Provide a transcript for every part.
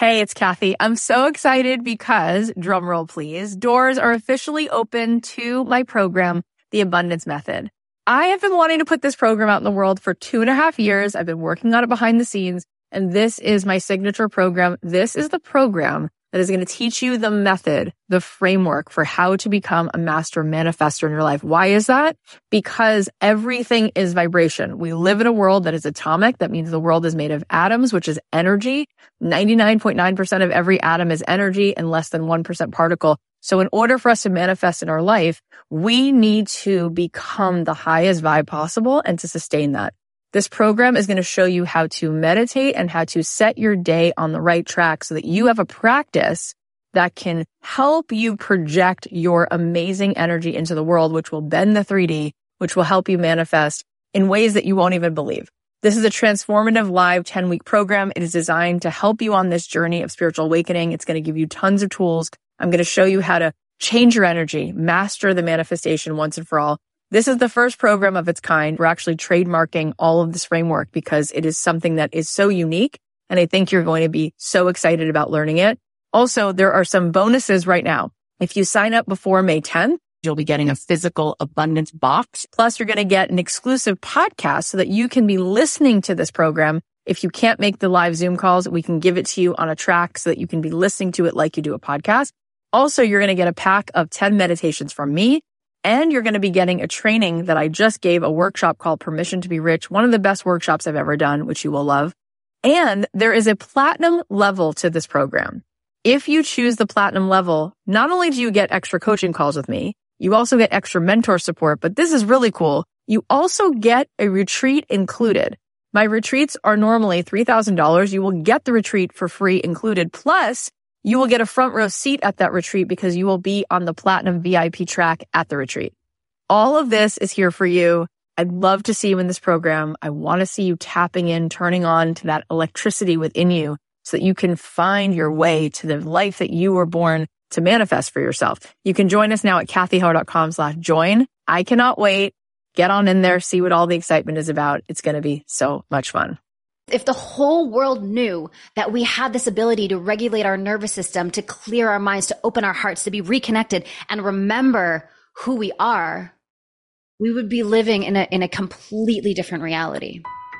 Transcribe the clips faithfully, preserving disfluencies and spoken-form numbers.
Hey, it's Kathy. I'm so excited because, drumroll please, doors are officially open to my program, The Abundance Method. I have been wanting to put this program out in the world for two and a half years. I've been working on it behind the scenes, and this is my signature program. This is the program that is going to teach you the method, the framework for how to become a master manifestor in your life. Why is that? Because everything is vibration. We live in a world that is atomic. That means the world is made of atoms, which is energy. ninety-nine point nine percent of every atom is energy and less than one percent particle. So in order for us to manifest in our life, we need to become the highest vibe possible and to sustain that. This program is going to show you how to meditate and how to set your day on the right track so that you have a practice that can help you project your amazing energy into the world, which will bend the three D, which will help you manifest in ways that you won't even believe. This is a transformative live ten-week program. It is designed to help you on this journey of spiritual awakening. It's going to give you tons of tools. I'm going to show you how to change your energy, master the manifestation once and for all. This is the first program of its kind. We're actually trademarking all of this framework because it is something that is so unique, and I think you're going to be so excited about learning it. Also, there are some bonuses right now. If you sign up before May tenth, you'll be getting a physical abundance box. Plus, you're going to get an exclusive podcast so that you can be listening to this program. If you can't make the live Zoom calls, we can give it to you on a track so that you can be listening to it like you do a podcast. Also, you're going to get a pack of ten meditations from me. And you're going to be getting a training that I just gave, a workshop called Permission to be Rich, one of the best workshops I've ever done, which you will love. And there is a platinum level to this program. If you choose the platinum level, not only do you get extra coaching calls with me, you also get extra mentor support, but this is really cool. You also get a retreat included. My retreats are normally three thousand dollars. You will get the retreat for free included. Plus, you will get a front row seat at that retreat because you will be on the platinum V I P track at the retreat. All of this is here for you. I'd love to see you in this program. I want to see you tapping in, turning on to that electricity within you so that you can find your way to the life that you were born to manifest for yourself. You can join us now at kathyheller.com slash join. I cannot wait. Get on in there, see what all the excitement is about. It's going to be so much fun. If the whole world knew that we had this ability to regulate our nervous system, to clear our minds, to open our hearts, to be reconnected and remember who we are, we would be living in a, in a completely different reality.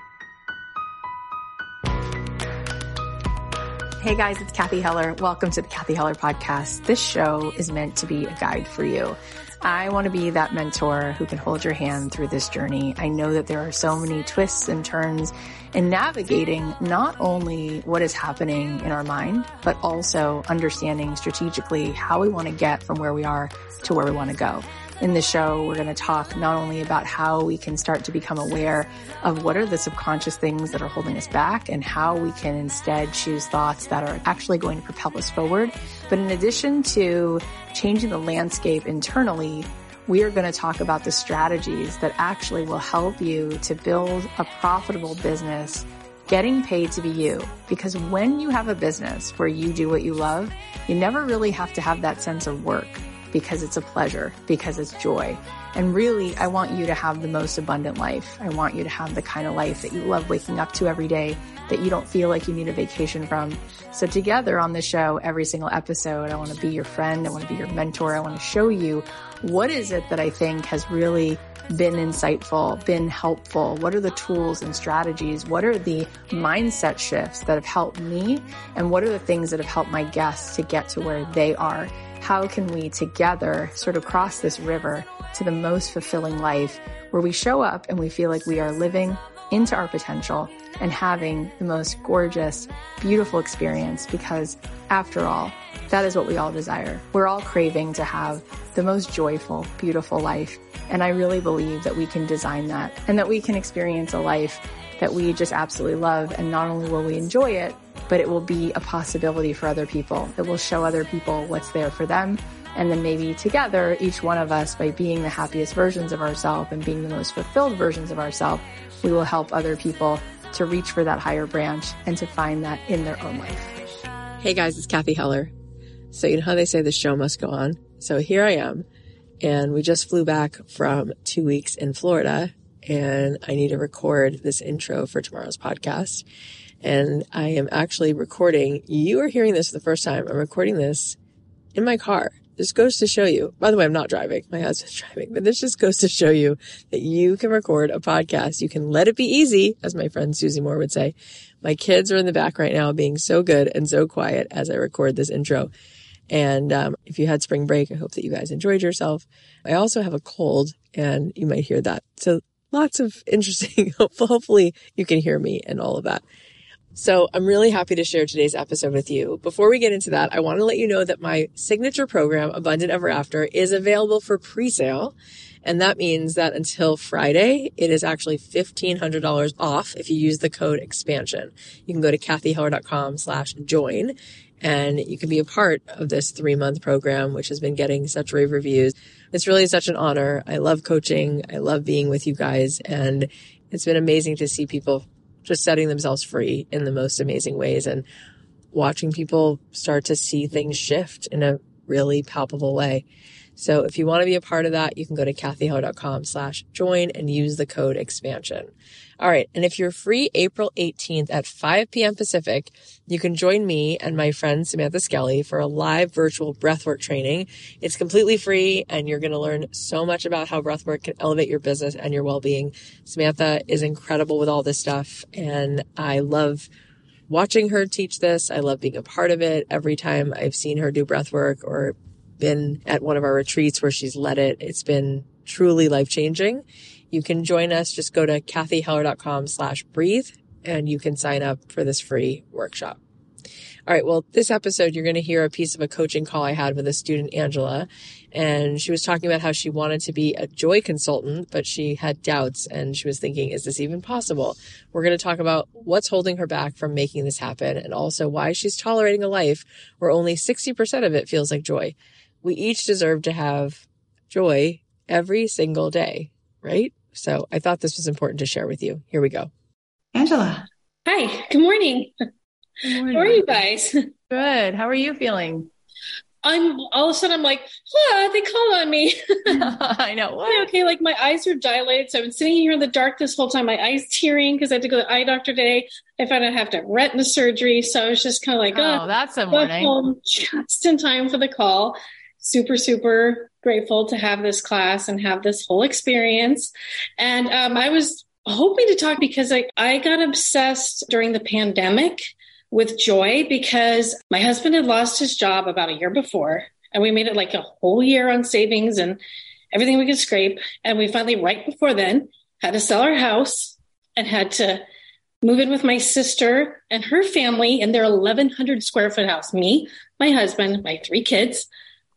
Hey guys, it's Kathy Heller. Welcome to the Kathy Heller Podcast. This show is meant to be a guide for you. I want to be that mentor who can hold your hand through this journey. I know that there are so many twists and turns in navigating not only what is happening in our mind, but also understanding strategically how we want to get from where we are to where we want to go. In this show, we're going to talk not only about how we can start to become aware of what are the subconscious things that are holding us back and how we can instead choose thoughts that are actually going to propel us forward. But in addition to changing the landscape internally, we are going to talk about the strategies that actually will help you to build a profitable business, getting paid to be you. Because when you have a business where you do what you love, you never really have to have that sense of work, because it's a pleasure, because it's joy. And really, I want you to have the most abundant life. I want you to have the kind of life that you love waking up to every day, that you don't feel like you need a vacation from. So together on the show, every single episode, I want to be your friend. I want to be your mentor. I want to show you what is it that I think has really been insightful, been helpful. What are the tools and strategies? What are the mindset shifts that have helped me? And what are the things that have helped my guests to get to where they are? How can we together sort of cross this river to the most fulfilling life where we show up and we feel like we are living into our potential and having the most gorgeous, beautiful experience? Because after all, that is what we all desire. We're all craving to have the most joyful, beautiful life. And I really believe that we can design that and that we can experience a life that we just absolutely love. And not only will we enjoy it, but it will be a possibility for other people. It will show other people what's there for them. And then maybe together, each one of us, by being the happiest versions of ourselves and being the most fulfilled versions of ourselves, we will help other people to reach for that higher branch and to find that in their own life. Hey guys, it's Kathy Heller. So you know how they say the show must go on? So here I am, and we just flew back from two weeks in Florida, and I need to record this intro for tomorrow's podcast. And I am actually recording. You are hearing this for the first time. I'm recording this in my car. This goes to show you, by the way, I'm not driving. My husband's driving, but this just goes to show you that you can record a podcast. You can let it be easy, as my friend Susie Moore would say. My kids are in the back right now being so good and so quiet as I record this intro. And um, if you had spring break, I hope that you guys enjoyed yourself. I also have a cold and you might hear that. So lots of interesting, hopefully you can hear me and all of that. So I'm really happy to share today's episode with you. Before we get into that, I want to let you know that my signature program, Abundant Ever After, is available for pre-sale. And that means that until Friday, it is actually fifteen hundred dollars off if you use the code expansion. You can go to kathyheller.com slash join and you can be a part of this three month program, which has been getting such rave reviews. It's really such an honor. I love coaching. I love being with you guys. And it's been amazing to see people just setting themselves free in the most amazing ways and watching people start to see things shift in a really palpable way. So if you want to be a part of that, you can go to kathyheller.com slash join and use the code expansion. All right. And if you're free April eighteenth at five p.m. Pacific, you can join me and my friend Samantha Skelly for a live virtual breathwork training. It's completely free and you're going to learn so much about how breathwork can elevate your business and your well-being. Samantha is incredible with all this stuff and I love watching her teach this. I love being a part of it. Every time I've seen her do breathwork or been at one of our retreats where she's led it, it's been truly life-changing. You can join us. Just go to kathyheller.com slash breathe and you can sign up for this free workshop. All right. Well, this episode, you're going to hear a piece of a coaching call I had with a student, Angela, and she was talking about how she wanted to be a joy consultant, but she had doubts and she was thinking, is this even possible? We're going to talk about what's holding her back from making this happen and also why she's tolerating a life where only sixty percent of it feels like joy. We each deserve to have joy every single day, right? So I thought this was important to share with you. Here we go. Angela. Hi. Good morning. Good morning. How are you guys? Good. How are you feeling? I'm all of a sudden I'm like, ah, they called on me. I know. What? Okay, like my eyes are dilated. So I've been sitting here in the dark this whole time. My eyes tearing because I had to go to the eye doctor today. I found out I have to have retina surgery. So I was just kind of like, oh, oh, that's a got morning. home just in time for the call. Super, super grateful to have this class and have this whole experience. And um, I was hoping to talk because I, I got obsessed during the pandemic with joy because my husband had lost his job about a year before. And we made it like a whole year on savings and everything we could scrape. And we finally, right before then, had to sell our house and had to move in with my sister and her family in their eleven hundred square foot house. Me, my husband, my three kids,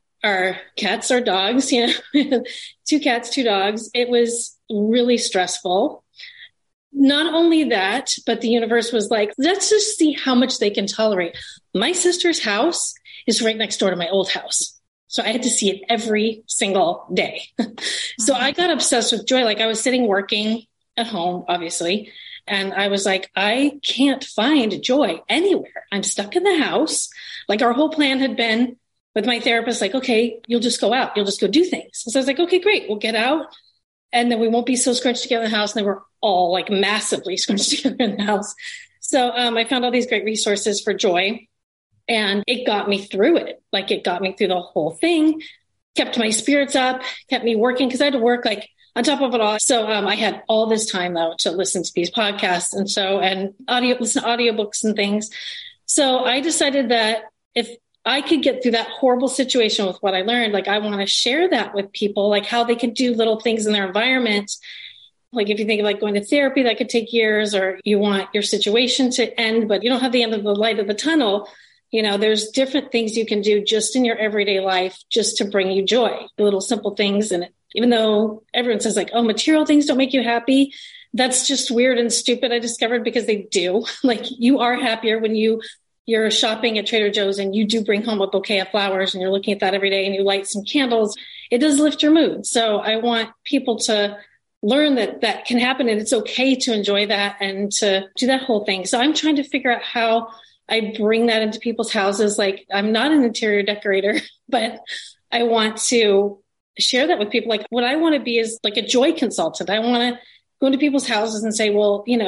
our cats, our dogs, you know, two cats, two dogs. It was really stressful. Not only that, but the universe was like, let's just see how much they can tolerate. My sister's house is right next door to my old house. So I had to see it every single day. So I got obsessed with joy. Like I was sitting working at home, obviously. And I was like, I can't find joy anywhere. I'm stuck in the house. Like our whole plan had been with my therapist, like, okay, you'll just go out. You'll just go do things. So I was like, okay, great. We'll get out. And then we won't be so scrunched together in the house. And then we're all like massively scrunched together in the house. So um, I found all these great resources for joy. And it got me through it. Like it got me through the whole thing, kept my spirits up, kept me working because I had to work like on top of it all. So um, I had all this time though to listen to these podcasts and so, and audio, listen to audiobooks and things. So I decided that if I could get through that horrible situation with what I learned, like I want to share that with people, like how they can do little things in their environment. Like if you think of like going to therapy, that could take years, or you want your situation to end, but you don't have the end of the light of the tunnel. You know, there's different things you can do just in your everyday life, just to bring you joy, little simple things. And even though everyone says like, oh, material things don't make you happy, that's just weird and stupid. I discovered because they do. Like you are happier when you you're shopping at Trader Joe's and you do bring home a bouquet of flowers and you're looking at that every day and you light some candles. It does lift your mood. So I want people to learn that that can happen and it's okay to enjoy that and to do that whole thing. So I'm trying to figure out how I bring that into people's houses. Like I'm not an interior decorator, but I want to share that with people. Like what I want to be is like a joy consultant. I want to go into people's houses and say, well, you know,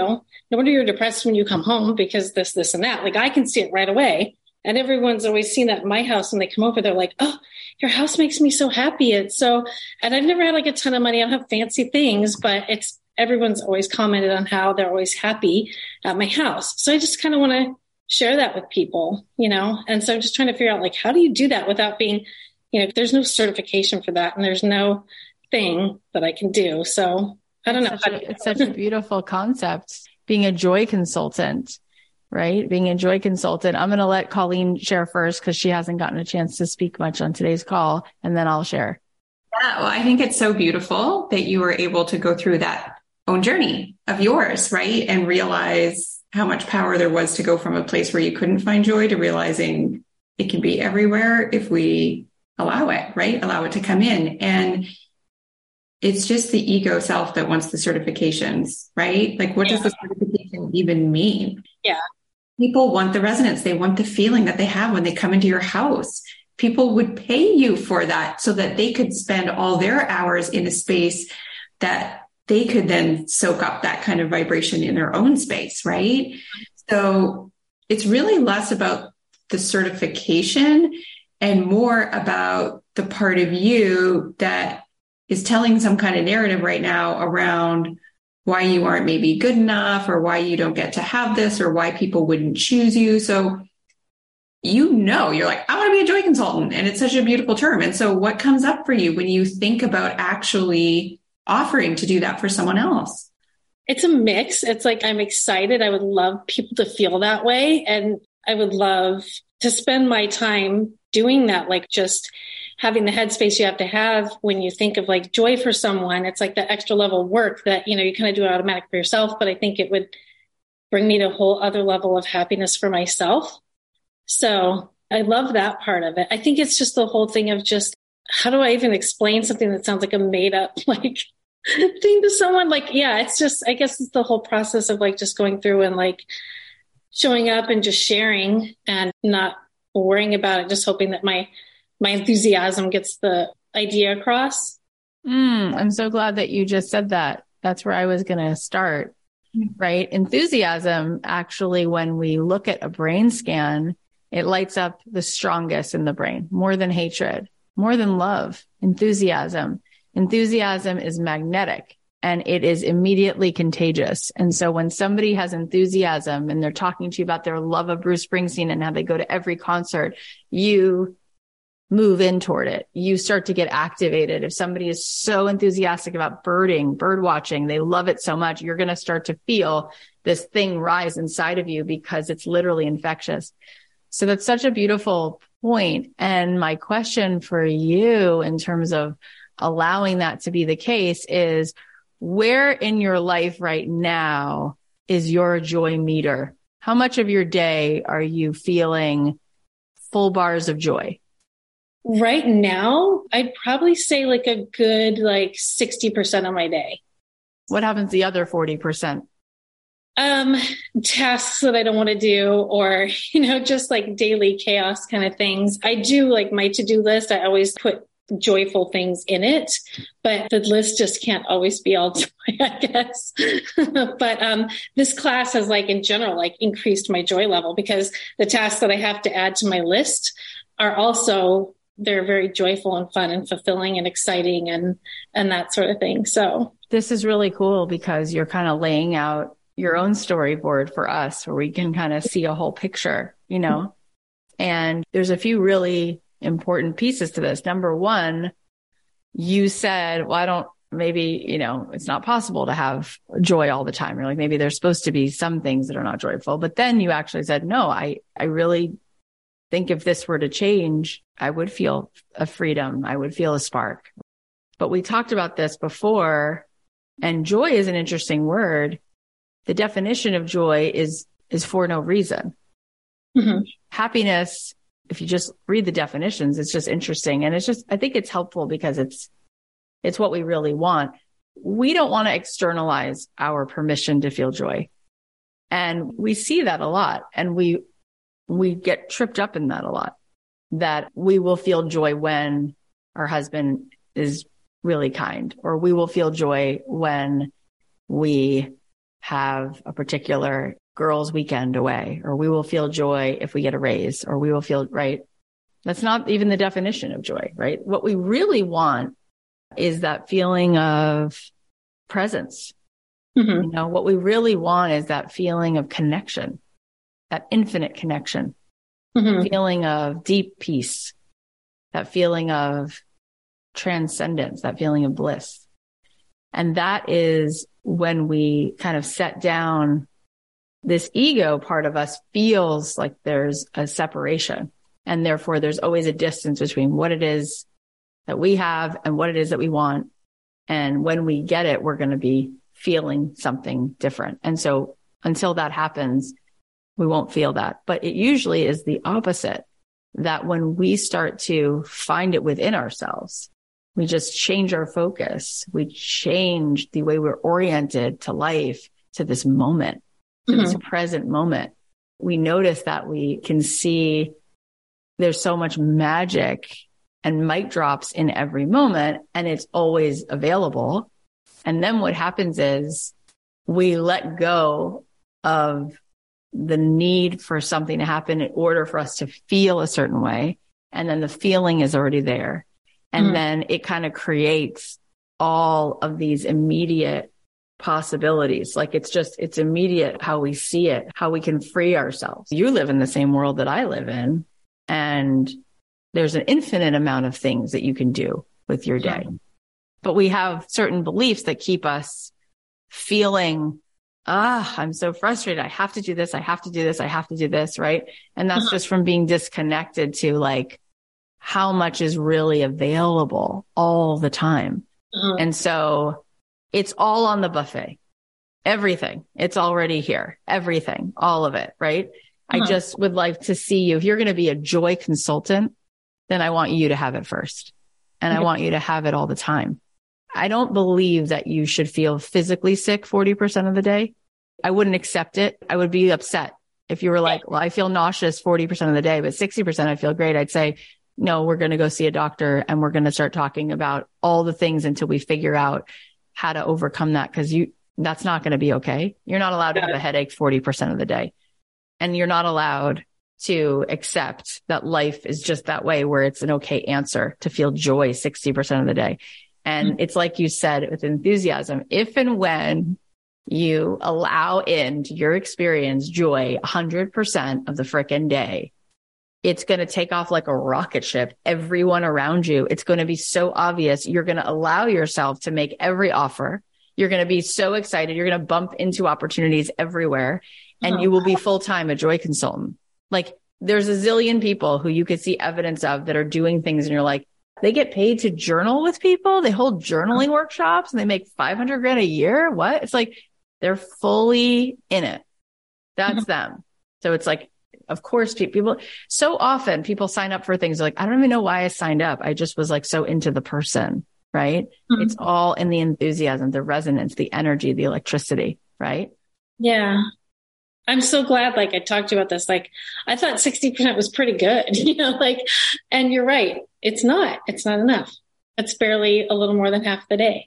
no wonder you're depressed when you come home because this, this, and that. Like, I can see it right away. And everyone's always seen that in my house. When they come over, they're like, oh, your house makes me so happy. It's so, and I've never had like a ton of money. I don't have fancy things, but it's, everyone's always commented on how they're always happy at my house. So I just kind of want to share that with people, you know? And so I'm just trying to figure out, like, how do you do that without being, you know, there's no certification for that. And there's no thing that I can do. So I don't it's know. Such a, it's such a beautiful concept, being a joy consultant. Right? Being a joy consultant. I'm going to let Colleen share first because she hasn't gotten a chance to speak much on today's call, and then I'll share. Yeah, well, I think it's so beautiful that you were able to go through that own journey of yours, right? And realize how much power there was to go from a place where you couldn't find joy to realizing it can be everywhere if we allow it, right? Allow it to come in. And it's just the ego self that wants the certifications, right? Like, what yeah. does the certification even mean? Yeah. People want the resonance. They want the feeling that they have when they come into your house. People would pay you for that so that they could spend all their hours in a space that they could then soak up that kind of vibration in their own space, right? So it's really less about the certification and more about the part of you that is telling some kind of narrative right now around why you aren't maybe good enough, or why you don't get to have this, or why people wouldn't choose you. So, you know, you're like, I want to be a joy consultant. And it's such a beautiful term. And so what comes up for you when you think about actually offering to do that for someone else? It's a mix. It's like, I'm excited. I would love people to feel that way. And I would love to spend my time doing that, like just having the headspace you have to have when you think of like joy for someone. It's like that extra level of work that, you know, you kind of do it automatic for yourself, but I think it would bring me to a whole other level of happiness for myself. So I love that part of it. I think it's just the whole thing of just, how do I even explain something that sounds like a made up, like thing to someone? Like, yeah, it's just, I guess it's the whole process of like just going through and like showing up and just sharing and not worrying about it, just hoping that my my enthusiasm gets the idea across. Mm, I'm so glad that you just said that. That's where I was going to start, right? Enthusiasm, actually, when we look at a brain scan, it lights up the strongest in the brain, more than hatred, more than love, enthusiasm. Enthusiasm is magnetic and it is immediately contagious. And so when somebody has enthusiasm and they're talking to you about their love of Bruce Springsteen and how they go to every concert, you move in toward it. You start to get activated. If somebody is so enthusiastic about birding, bird watching, they love it so much, you're going to start to feel this thing rise inside of you because it's literally infectious. So that's such a beautiful point. And my question for you in terms of allowing that to be the case is, where in your life right now is your joy meter? How much of your day are you feeling full bars of joy? Right now, I'd probably say like a good, like sixty percent of my day. What happens the other forty percent? Um, tasks that I don't want to do, or, you know, just like daily chaos kind of things. I do like my to-do list. I always put joyful things in it, but the list just can't always be all joy, I guess. But um, this class has like in general, like increased my joy level because the tasks that I have to add to my list are also, they're very joyful and fun and fulfilling and exciting and, and that sort of thing. So this is really cool because you're kind of laying out your own storyboard for us where we can kind of see a whole picture, you know, and there's a few really important pieces to this. Number one, you said, well, I don't, maybe, you know, it's not possible to have joy all the time. You're like, maybe there's supposed to be some things that are not joyful, but then you actually said, no, I, I really think if this were to change, I would feel a freedom. I would feel a spark. But we talked about this before, and joy is an interesting word. The definition of joy is, is for no reason. Mm-hmm. Happiness, if you just read the definitions, it's just interesting. And it's just, I think it's helpful because it's, it's what we really want. We don't want to externalize our permission to feel joy. And we see that a lot. And we, we get tripped up in that a lot, that we will feel joy when our husband is really kind, or we will feel joy when we have a particular girls' weekend away, or we will feel joy if we get a raise, or we will feel, right? That's not even the definition of joy, right? What we really want is that feeling of presence. Mm-hmm. You know, what we really want is that feeling of connection, that infinite connection, mm-hmm. feeling of deep peace, that feeling of transcendence, that feeling of bliss. And that is when we kind of set down, this ego part of us feels like there's a separation. And therefore, there's always a distance between what it is that we have and what it is that we want. And when we get it, we're going to be feeling something different. And so until that happens, we won't feel that. But it usually is the opposite, that when we start to find it within ourselves, we just change our focus. We change the way we're oriented to life, to this moment, to mm-hmm. this present moment. We notice that we can see there's so much magic and mic drops in every moment, and it's always available. And then what happens is we let go of the need for something to happen in order for us to feel a certain way. And then the feeling is already there. And mm. then it kind of creates all of these immediate possibilities. Like it's just, it's immediate how we see it, how we can free ourselves. You live in the same world that I live in, and there's an infinite amount of things that you can do with your day. Mm. But we have certain beliefs that keep us feeling, ah, I'm so frustrated. I have to do this. I have to do this. I have to do this. Right. And that's uh-huh. just from being disconnected to like how much is really available all the time. Uh-huh. And so it's all on the buffet, everything. It's already here, everything, all of it. Right. Uh-huh. I just would like to see you. If you're going to be a joy consultant, then I want you to have it first. And okay. I want you to have it all the time. I don't believe that you should feel physically sick forty percent of the day. I wouldn't accept it. I would be upset if you were like, well, I feel nauseous forty percent of the day, but sixty percent I feel great. I'd say, no, we're going to go see a doctor and we're going to start talking about all the things until we figure out how to overcome that. Cause you, that's not going to be okay. You're not allowed to have a headache forty percent of the day. And you're not allowed to accept that life is just that way, where it's an okay answer to feel joy sixty percent of the day. And mm-hmm. it's like you said, with enthusiasm, if and when you allow into your experience joy one hundred percent of the frickin' day, it's going to take off like a rocket ship. Everyone around you, it's going to be so obvious. You're going to allow yourself to make every offer. You're going to be so excited. You're going to bump into opportunities everywhere, and oh. you will be full-time a joy consultant. Like there's a zillion people who you could see evidence of that are doing things, and you're like, they get paid to journal with people. They hold journaling workshops and they make five hundred grand a year. What? It's like, they're fully in it. That's mm-hmm. them. So it's like, of course, people, so often people sign up for things like, I don't even know why I signed up. I just was like so into the person, right? Mm-hmm. It's all in the enthusiasm, the resonance, the energy, the electricity, right? Yeah. I'm so glad, like I talked to you about this, like I thought sixty percent was pretty good, you know, like, and you're right. It's not, it's not enough. It's barely a little more than half the day.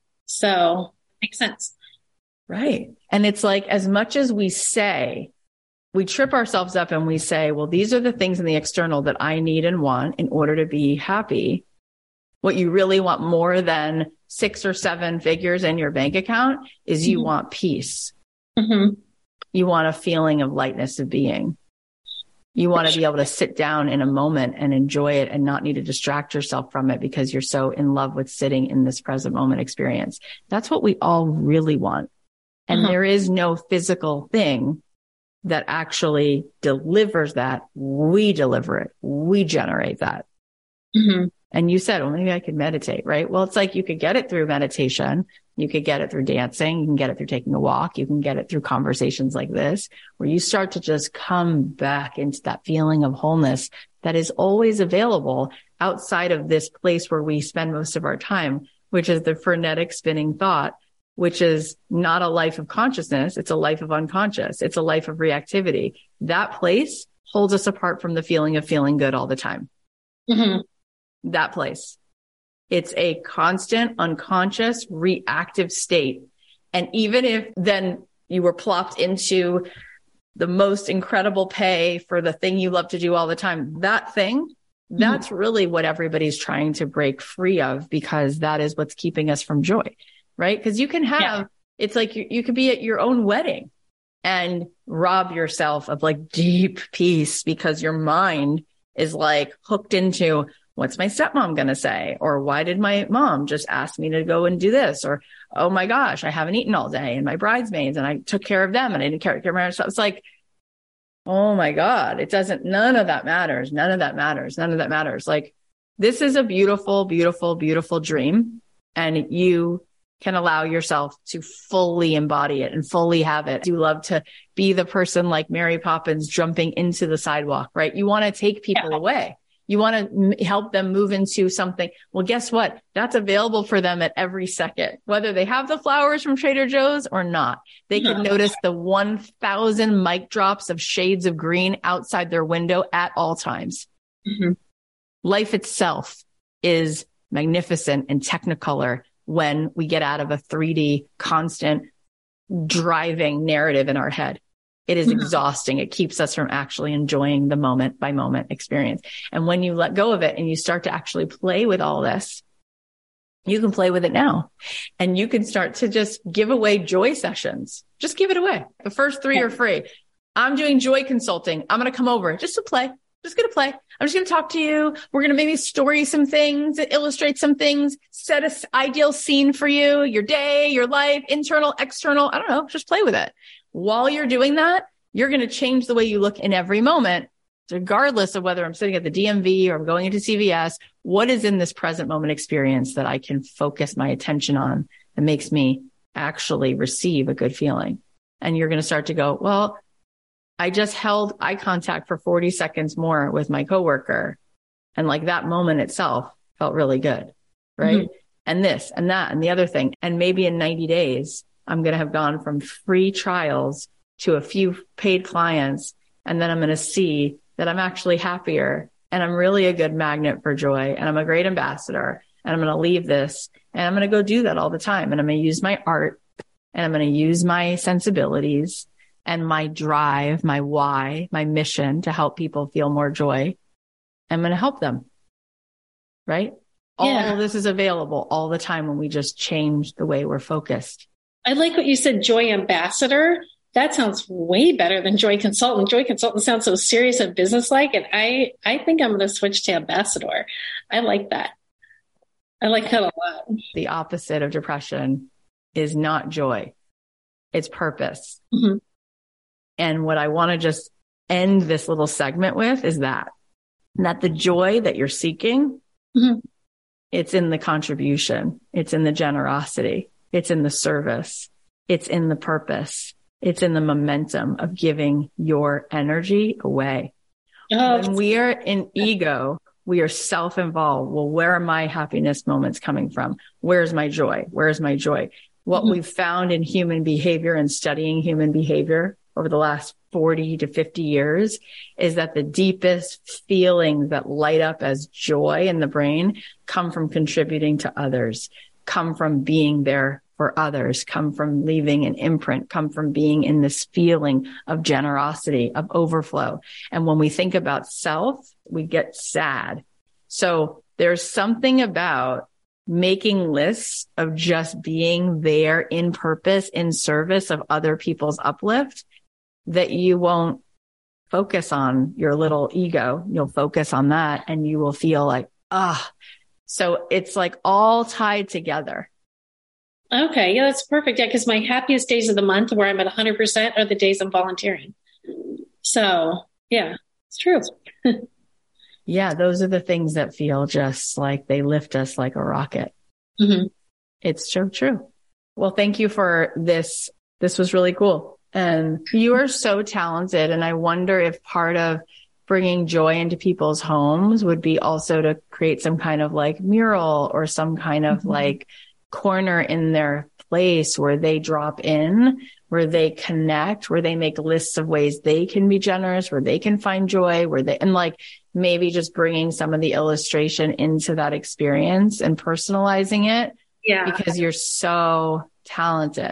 So it makes sense. Right. And it's like, as much as we say, we trip ourselves up and we say, well, these are the things in the external that I need and want in order to be happy. What you really want more than six or seven figures in your bank account is you mm-hmm. want peace. Mm-hmm. You want a feeling of lightness of being. You want to be able to sit down in a moment and enjoy it and not need to distract yourself from it because you're so in love with sitting in this present moment experience. That's what we all really want. And uh-huh. there is no physical thing that actually delivers that. We deliver it. We generate that. Mm-hmm. And you said, well, maybe I could meditate, right? Well, it's like you could get it through meditation. You could get it through dancing. You can get it through taking a walk. You can get it through conversations like this, where you start to just come back into that feeling of wholeness that is always available outside of this place where we spend most of our time, which is the frenetic spinning thought, which is not a life of consciousness. It's a life of unconscious. It's a life of reactivity. That place holds us apart from the feeling of feeling good all the time. Mm-hmm. That place. It's a constant, unconscious, reactive state. And even if then you were plopped into the most incredible pay for the thing you love to do all the time. That thing, that's mm-hmm. really what everybody's trying to break free of, because that is what's keeping us from joy, right? Because you can have, yeah. it's like you, you could be at your own wedding and rob yourself of like deep peace because your mind is like hooked into, what's my stepmom going to say? Or why did my mom just ask me to go and do this? Or, oh my gosh, I haven't eaten all day and my bridesmaids and I took care of them and I didn't care, care of myself. It's like, oh my God, it doesn't, none of that matters. None of that matters. None of that matters. Like, this is a beautiful, beautiful, beautiful dream. And you can allow yourself to fully embody it and fully have it. You love to be the person like Mary Poppins jumping into the sidewalk, right? You want to take people yeah. away. You want to m- help them move into something. Well, guess what? That's available for them at every second, whether they have the flowers from Trader Joe's or not. They can no. notice the one thousand mic drops of shades of green outside their window at all times. Mm-hmm. Life itself is magnificent and technicolor when we get out of a three D constant driving narrative in our head. It is mm-hmm. exhausting. It keeps us from actually enjoying the moment by moment experience. And when you let go of it and you start to actually play with all this, you can play with it now. And you can start to just give away joy sessions. Just give it away. The first three yeah. are free. I'm doing joy consulting. I'm going to come over just to play. Just going to play. I'm just going to talk to you. We're going to maybe story some things, illustrate some things, set an ideal scene for you, your day, your life, internal, external. I don't know. Just play with it. While you're doing that, you're going to change the way you look in every moment, regardless of whether I'm sitting at the D M V or I'm going into C V S. What is in this present moment experience that I can focus my attention on that makes me actually receive a good feeling? And you're going to start to go, well, I just held eye contact for forty seconds more with my coworker. And like that moment itself felt really good. Right. Mm-hmm. And this and that and the other thing. And maybe in ninety days, I'm going to have gone from free trials to a few paid clients. And then I'm going to see that I'm actually happier and I'm really a good magnet for joy. And I'm a great ambassador and I'm going to leave this and I'm going to go do that all the time. And I'm going to use my art and I'm going to use my sensibilities and my drive, my why, my mission to help people feel more joy. I'm going to help them. Right? Yeah. All of this is available all the time when we just change the way we're focused. I like what you said, joy ambassador. That sounds way better than joy consultant. Joy consultant sounds so serious and businesslike. And I, I think I'm going to switch to ambassador. I like that. I like that a lot. The opposite of depression is not joy. It's purpose. Mm-hmm. And what I want to just end this little segment with is that, that the joy that you're seeking, mm-hmm. it's in the contribution. It's in the generosity. It's in the service. It's in the purpose. It's in the momentum of giving your energy away. Oh, when we are in ego, we are self-involved. Well, where are my happiness moments coming from? Where's my joy? Where's my joy? What mm-hmm. we've found in human behavior and studying human behavior over the last forty to fifty years is that the deepest feelings that light up as joy in the brain come from contributing to others, come from being there for others, come from leaving an imprint, come from being in this feeling of generosity, of overflow. And when we think about self, we get sad. So there's something about making lists of just being there in purpose, in service of other people's uplift, that you won't focus on your little ego. You'll focus on that and you will feel like, ah, so it's like all tied together. Okay. Yeah, that's perfect. Yeah. Cause my happiest days of the month where I'm at one hundred percent are the days I'm volunteering. So yeah, it's true. Yeah. Those are the things that feel just like they lift us like a rocket. Mm-hmm. It's so true. Well, thank you for this. This was really cool. And you are so talented. And I wonder if part of bringing joy into people's homes would be also to create some kind of like mural or some kind of mm-hmm. like corner in their place where they drop in, where they connect, where they make lists of ways they can be generous, where they can find joy, where they, and like maybe just bringing some of the illustration into that experience and personalizing it. Yeah. Because you're so talented.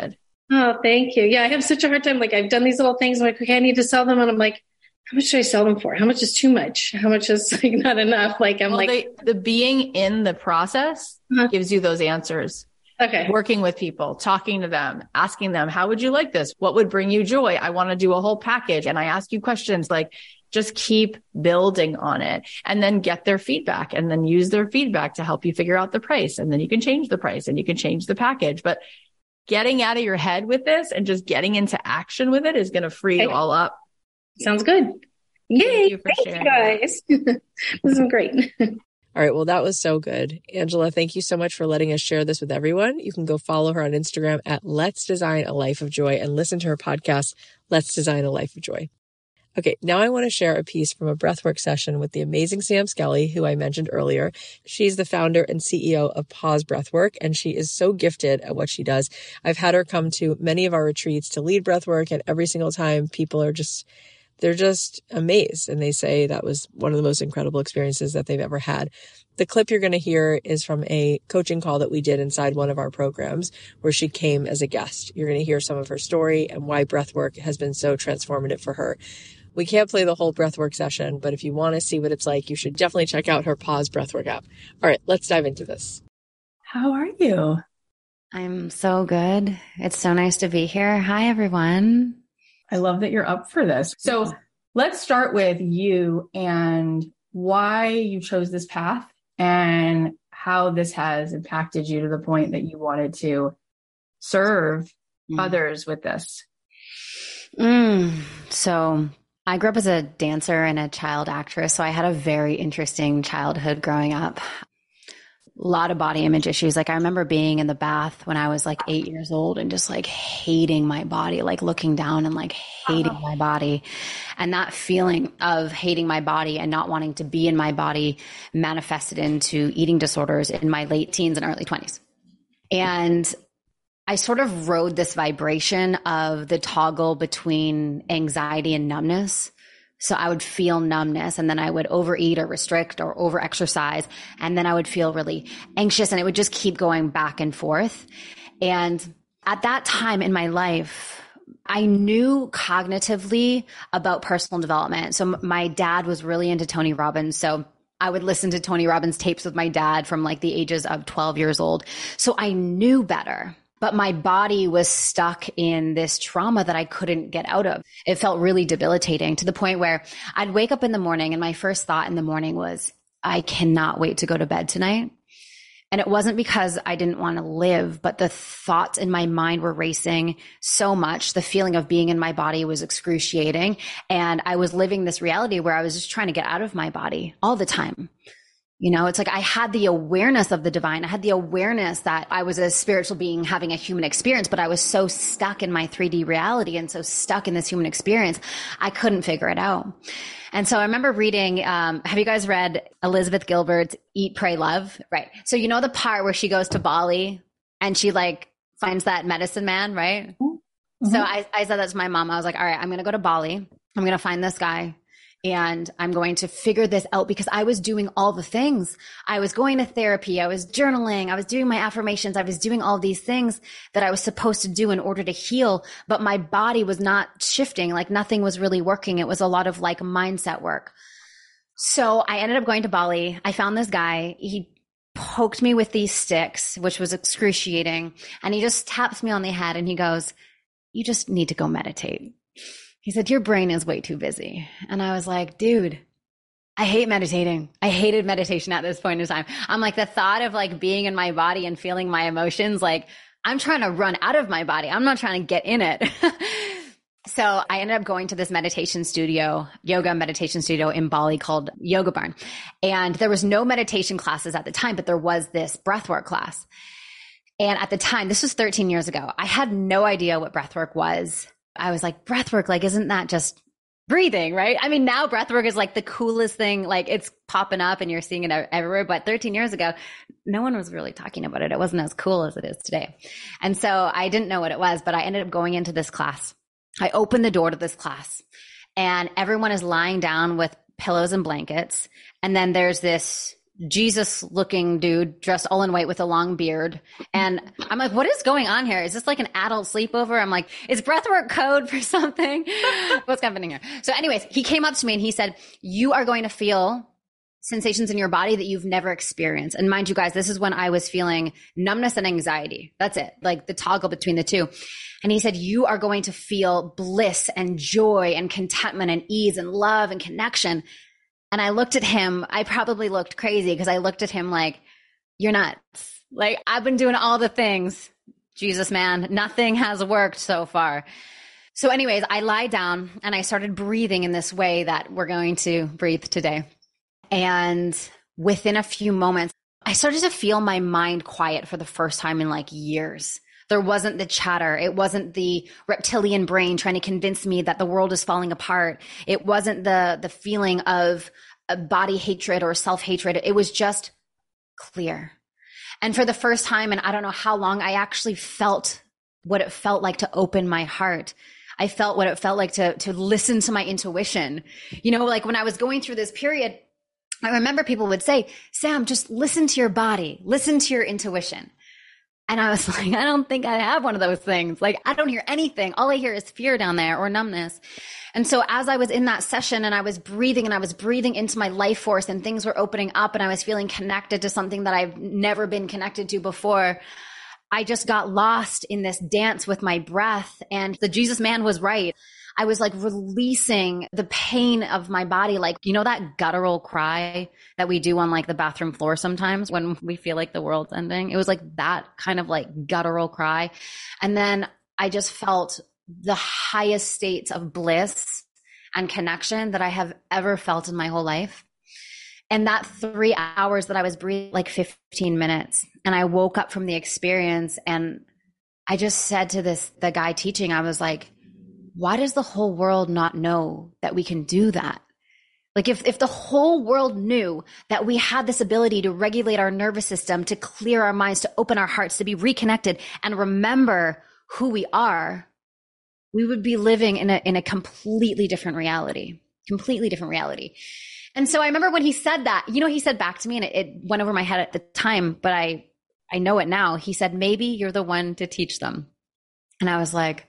Oh, thank you. Yeah, I have such a hard time. Like I've done these little things. I'm like, okay, I need to sell them. And I'm like, how much should I sell them for? How much is too much? How much is like not enough? Like I'm well, like the, the being in the process uh-huh. gives you those answers. Okay. Working with people, talking to them, asking them, how would you like this? What would bring you joy? I want to do a whole package. And I ask you questions, like just keep building on it and then get their feedback and then use their feedback to help you figure out the price. And then you can change the price and you can change the package. But getting out of your head with this and just getting into action with it is going to free okay. you all up. Sounds good. Yay. Thank you for Thank sharing. You guys. This is great. All right. Well, that was so good. Angela, thank you so much for letting us share this with everyone. You can go follow her on Instagram at Let's Design a Life of Joy and listen to her podcast, Let's Design a Life of Joy. Okay, now I want to share a piece from a breathwork session with the amazing Sam Skelly, who I mentioned earlier. She's the founder and C E O of Pause Breathwork, and she is so gifted at what she does. I've had her come to many of our retreats to lead breathwork, and every single time people are just, they're just amazed. And they say that was one of the most incredible experiences that they've ever had. The clip you're going to hear is from a coaching call that we did inside one of our programs where she came as a guest. You're going to hear some of her story and why breathwork has been so transformative for her. We can't play the whole breathwork session, but if you want to see what it's like, you should definitely check out her Pause Breathwork app. All right, let's dive into this. How are you? I'm so good. It's so nice to be here. Hi, everyone. I love that you're up for this. So let's start with you and why you chose this path and how this has impacted you to the point that you wanted to serve mm. others with this. Mm. So I grew up as a dancer and a child actress, so I had a very interesting childhood growing up. A lot of body image issues. Like I remember being in the bath when I was like eight years old and just like hating my body, like looking down and like hating my body. And that feeling of hating my body and not wanting to be in my body manifested into eating disorders in my late teens and early twenties. And I sort of rode this vibration of the toggle between anxiety and numbness. So I would feel numbness and then I would overeat or restrict or overexercise. And then I would feel really anxious and it would just keep going back and forth. And at that time in my life, I knew cognitively about personal development. So my dad was really into Tony Robbins. So I would listen to Tony Robbins tapes with my dad from like the ages of twelve years old. So I knew better. But my body was stuck in this trauma that I couldn't get out of. It felt really debilitating to the point where I'd wake up in the morning and my first thought in the morning was, I cannot wait to go to bed tonight. And it wasn't because I didn't want to live, but the thoughts in my mind were racing so much. The feeling of being in my body was excruciating. And I was living this reality where I was just trying to get out of my body all the time. You know, it's like I had the awareness of the divine. I had the awareness that I was a spiritual being having a human experience, but I was so stuck in my three D reality and so stuck in this human experience, I couldn't figure it out. And so I remember reading, um, have you guys read Elizabeth Gilbert's Eat, Pray, Love? Right. So you know the part where she goes to Bali and she like finds that medicine man, right? Mm-hmm. So I, I said that to my mom. I was like, all right, I'm going to go to Bali. I'm going to find this guy. And I'm going to figure this out because I was doing all the things. I was going to therapy. I was journaling. I was doing my affirmations. I was doing all these things that I was supposed to do in order to heal. But my body was not shifting. Like nothing was really working. It was a lot of like mindset work. So I ended up going to Bali. I found this guy. He poked me with these sticks, which was excruciating. And he just taps me on the head and he goes, you just need to go meditate. He said, your brain is way too busy. And I was like, dude, I hate meditating. I hated meditation at this point in time. I'm like, the thought of like being in my body and feeling my emotions, like I'm trying to run out of my body. I'm not trying to get in it. So I ended up going to this meditation studio, yoga meditation studio in Bali called Yoga Barn. And there was no meditation classes at the time, but there was this breathwork class. And at the time, this was thirteen years ago, I had no idea what breathwork was. I was like, breathwork, like, isn't that just breathing, right? I mean, now breathwork is like the coolest thing. Like it's popping up and you're seeing it everywhere. But thirteen years ago, no one was really talking about it. It wasn't as cool as it is today. And so I didn't know what it was, but I ended up going into this class. I opened the door to this class and everyone is lying down with pillows and blankets. And then there's this Jesus looking dude dressed all in white with a long beard. And I'm like, what is going on here? Is this like an adult sleepover? I'm like, is breathwork code for something? What's happening here? So anyways, he came up to me and he said, you are going to feel sensations in your body that you've never experienced. And mind you guys, this is when I was feeling numbness and anxiety. That's it. Like the toggle between the two. And he said, you are going to feel bliss and joy and contentment and ease and love and connection. And I looked at him. I probably looked crazy because I looked at him like, you're nuts. Like, I've been doing all the things. Jesus, man, nothing has worked so far. So anyways, I lied down and I started breathing in this way that we're going to breathe today. And within a few moments, I started to feel my mind quiet for the first time in like years. There wasn't the chatter. It wasn't the reptilian brain trying to convince me that the world is falling apart. It wasn't the, the feeling of a body hatred or self-hatred. It was just clear. And for the first time, and I don't know how long, I actually felt what it felt like to open my heart. I felt what it felt like to, to listen to my intuition. You know, like when I was going through this period, I remember people would say, Sam, just listen to your body, listen to your intuition. And I was like, I don't think I have one of those things. Like, I don't hear anything. All I hear is fear down there or numbness. And so as I was in that session and I was breathing and I was breathing into my life force and things were opening up and I was feeling connected to something that I've never been connected to before, I just got lost in this dance with my breath. And the Jesus man was right. I was like releasing the pain of my body. Like, you know, that guttural cry that we do on like the bathroom floor sometimes when we feel like the world's ending. It was like that kind of like guttural cry. And then I just felt the highest states of bliss and connection that I have ever felt in my whole life. And that three hours that I was breathing, like fifteen minutes. And I woke up from the experience and I just said to this, the guy teaching, I was like, why does the whole world not know that we can do that? Like if, if the whole world knew that we had this ability to regulate our nervous system, to clear our minds, to open our hearts, to be reconnected and remember who we are, we would be living in a, in a completely different reality, completely different reality. And so I remember when he said that, you know, he said back to me and it, it went over my head at the time, but I, I know it now. He said, maybe you're the one to teach them. And I was like,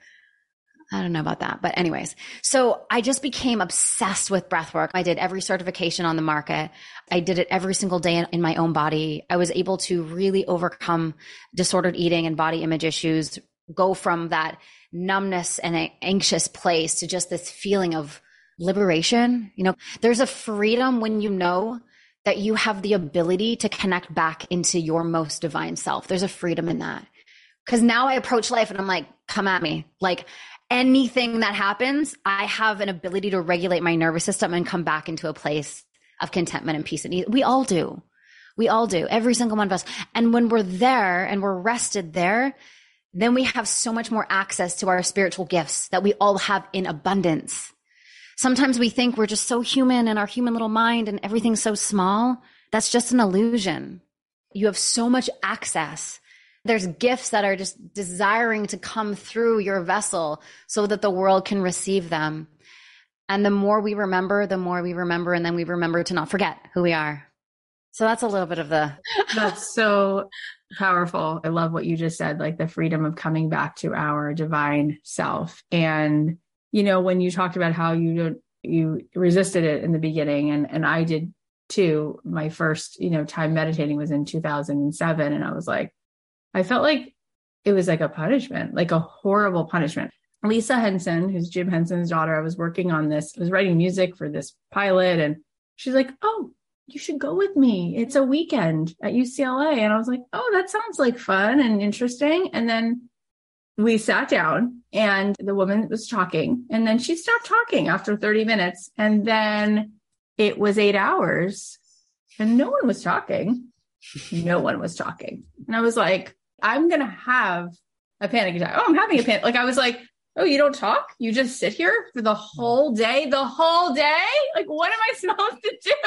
I don't know about that. But anyways, so I just became obsessed with breath work. I did every certification on the market. I did it every single day in, in my own body. I was able to really overcome disordered eating and body image issues, go from that numbness and an anxious place to just this feeling of liberation. You know, there's a freedom when you know that you have the ability to connect back into your most divine self. There's a freedom in that. Because now I approach life and I'm like, come at me. Like, anything that happens, I have an ability to regulate my nervous system and come back into a place of contentment and peace and ease. We all do. We all do. Every single one of us. And when we're there and we're rested there, then we have so much more access to our spiritual gifts that we all have in abundance. Sometimes we think we're just so human in our human little mind and everything's so small. That's just an illusion. You have so much access. There's gifts that are just desiring to come through your vessel so that the world can receive them. And the more we remember, the more we remember, and then we remember to not forget who we are. So that's a little bit of the... That's so powerful. I love what you just said, like the freedom of coming back to our divine self. And, you know, when you talked about how you don't, you resisted it in the beginning, and, and I did too. My first, you know, time meditating was in two thousand seven. And I was like, I felt like it was like a punishment, like a horrible punishment. Lisa Henson, who's Jim Henson's daughter, I was working on this, I was writing music for this pilot. And she's like, oh, you should go with me. It's a weekend at U C L A. And I was like, oh, that sounds like fun and interesting. And then we sat down and the woman was talking, and then she stopped talking after thirty minutes. And then it was eight hours and no one was talking. No one was talking. And I was like, I'm going to have a panic attack. Oh, I'm having a panic. Like, I was like, oh, you don't talk? You just sit here for the whole day, the whole day? Like, what am I supposed to do?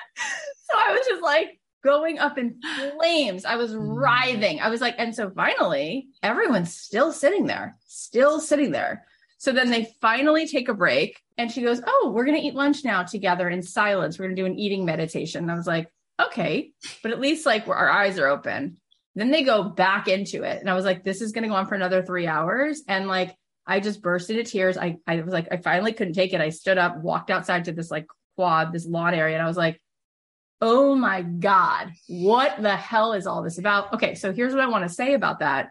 So I was just like going up in flames. I was writhing. I was like, and so finally, everyone's still sitting there, still sitting there. So then they finally take a break and she goes, oh, we're going to eat lunch now together in silence. We're going to do an eating meditation. And I was like, okay, but at least like our eyes are open. Then they go back into it. And I was like, this is going to go on for another three hours. And like, I just burst into tears. I, I was like, I finally couldn't take it. I stood up, walked outside to this like quad, this lawn area. And I was like, oh my God, what the hell is all this about? Okay. So here's what I want to say about that.